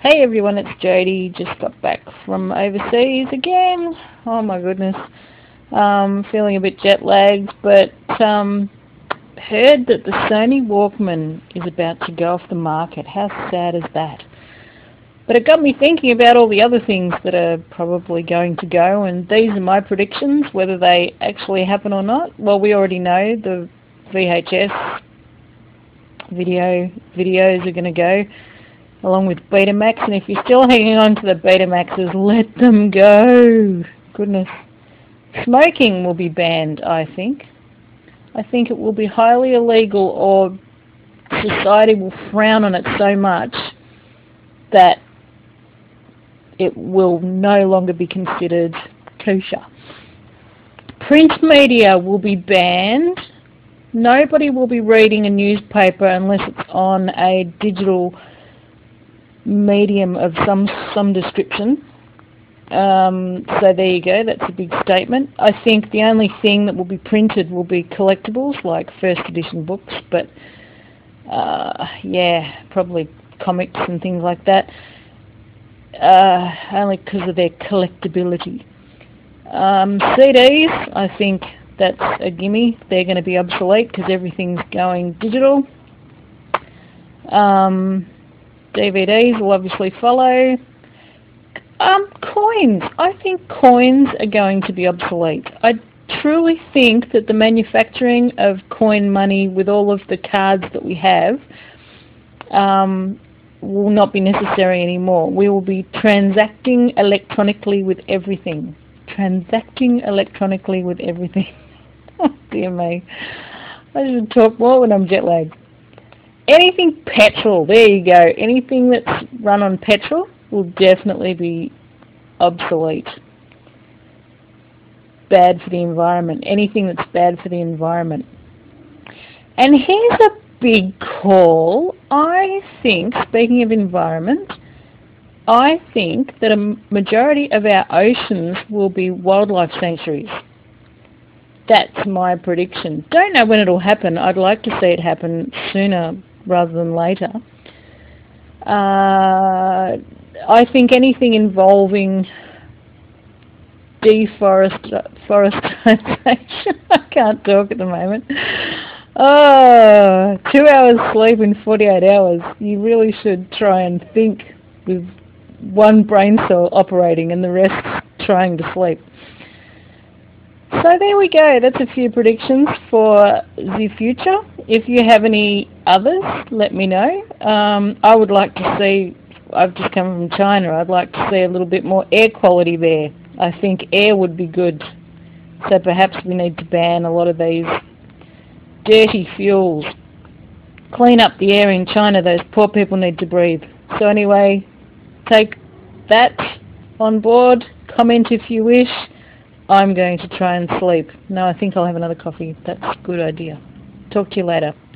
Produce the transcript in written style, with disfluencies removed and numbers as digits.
Hey everyone, it's Jody. Just got back from overseas again. Oh my goodness. Feeling a bit jet lagged, but heard that the Sony Walkman is about to go off the market. How sad is that? But it got me thinking about all the other things that are probably going to go, and these are my predictions, whether they actually happen or not. Well, we already know the VHS videos are going to go, along with Betamax, and if you're still hanging on to the Betamaxes, let them go. Goodness. Smoking will be banned, I think. I think it will be highly illegal, or society will frown on it so much that it will no longer be considered kosher. Print media will be banned. Nobody will be reading a newspaper unless it's on a digital medium of some description. So there you go, that's a big statement. I think the only thing that will be printed will be collectibles like first edition books, but yeah, probably comics and things like that, only because of their collectability. CDs, I think that's a gimme. They're going to be obsolete because everything's going digital. DVDs will obviously follow. Coins. I think coins are going to be obsolete. I truly think that the manufacturing of coin money with all of the cards that we have will not be necessary anymore. We will be transacting electronically with everything. Transacting electronically with everything. Oh dear me. I should talk more when I'm jet lagged. Anything petrol, there you go. Anything that's run on petrol will definitely be obsolete. Bad for the environment. Anything that's bad for the environment. And here's a big call. I think, speaking of environment, I think that a majority of our oceans will be wildlife sanctuaries. That's my prediction. Don't know when it'll happen. I'd like to see it happen sooner rather than later. I think anything involving deforestation, I can't talk at the moment. 2 hours sleep in 48 hours. You really should try and think with one brain cell operating and the rest trying to sleep. So there we go. That's a few predictions for the future. If you have any others, let me know. I would like to see, I've just come from China, I'd like to see a little bit more air quality there. I think air would be good. So perhaps we need to ban a lot of these dirty fuels. Clean up the air in China. Those poor people need to breathe. So anyway, take that on board. Comment if you wish. I'm going to try and sleep. No, I think I'll have another coffee. That's a good idea. Talk to you later.